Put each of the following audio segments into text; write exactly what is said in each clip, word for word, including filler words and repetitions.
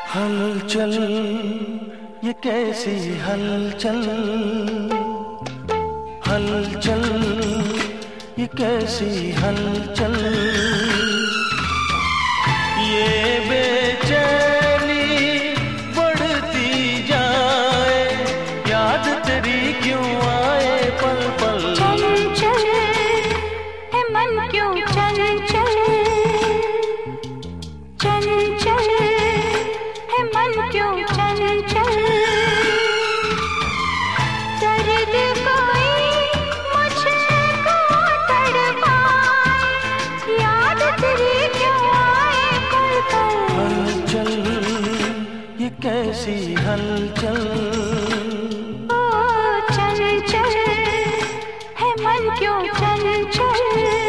हलचल ये कैसी हलचल, हलचल ये कैसी हलचल, ये बेचैनी बढ़ती जाए, याद तेरी क्यों आए पल पल। चल चल है मन क्यों चल चल, चल चल है मन क्यों चल चल, दर्द कोई मुझको तड़पाए, याद तेरी क्यों आए पल पल। हलचल ये कैसी हलचल, ओ चल चल है मन क्यों चल चल।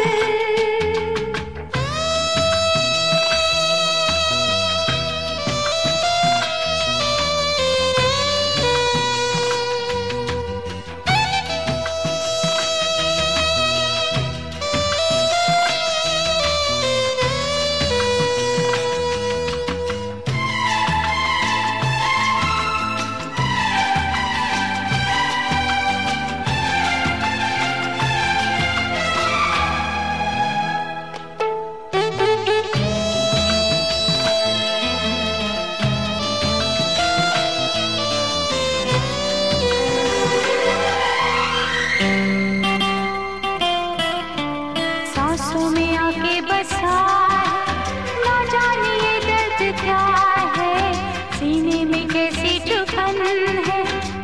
सांसों में आके बसा ना जाने ये दर्द क्या है, सीने में कैसी चुभन है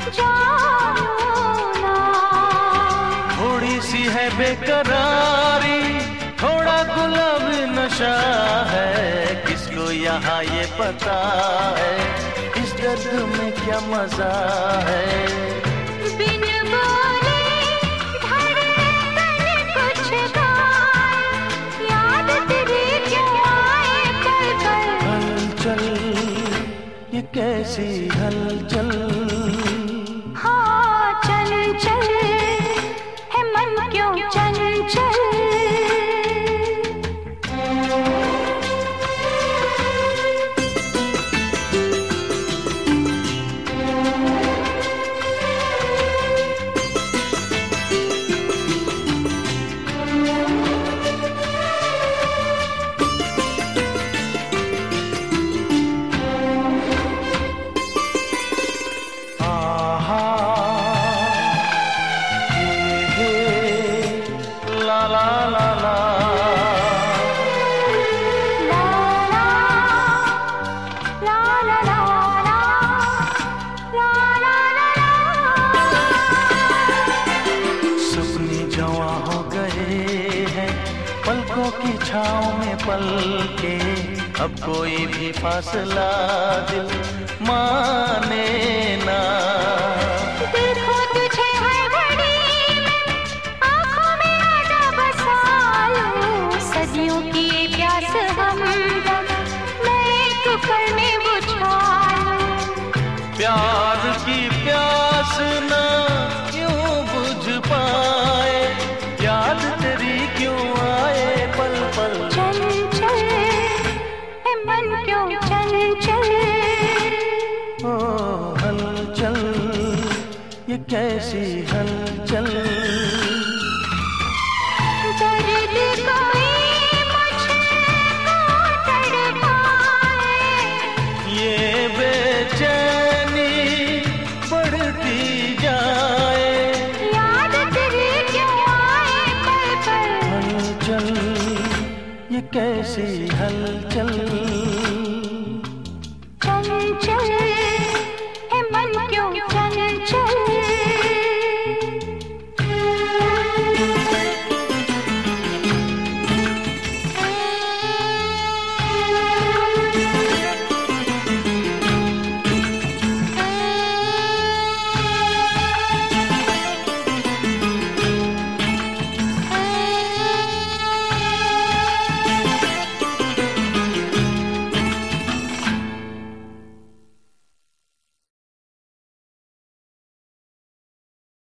जानो ना। थोड़ी सी है बेकरारी, थोड़ा गुलाबी नशा है, किसको यहाँ ये पता है इस दर्द में क्या मजा है। बिन बोले धड़कन कुछ गाए, याद तेरी क्यों आए पल पल। हलचल ये कैसी हलचल, हाँ चल चल है मन क्यों चल चल। ला ला ला ला सपने जवां हो गए हैं पलकों की छाँव में पल के, अब कोई भी फासला दिल माने ना। देखो तुझे हर घड़ी में आँखों में आजा बसा लूं, सदियों की ये प्यास हमदम मैं एक पल में बुझा लूं। प्यार की प्यास ना क्यों बुझ पाए, याद तेरी क्यों आए पल पल। चल चल है मन क्यों चल चल, ओ हलचल ये कैसी हलचल, दर्द कोई मुझको तड़पाए, ये बेचैनी बढ़ती जाए, याद तेरी क्यों आए पल पल। हलचल ये कैसी हलचल, चल चल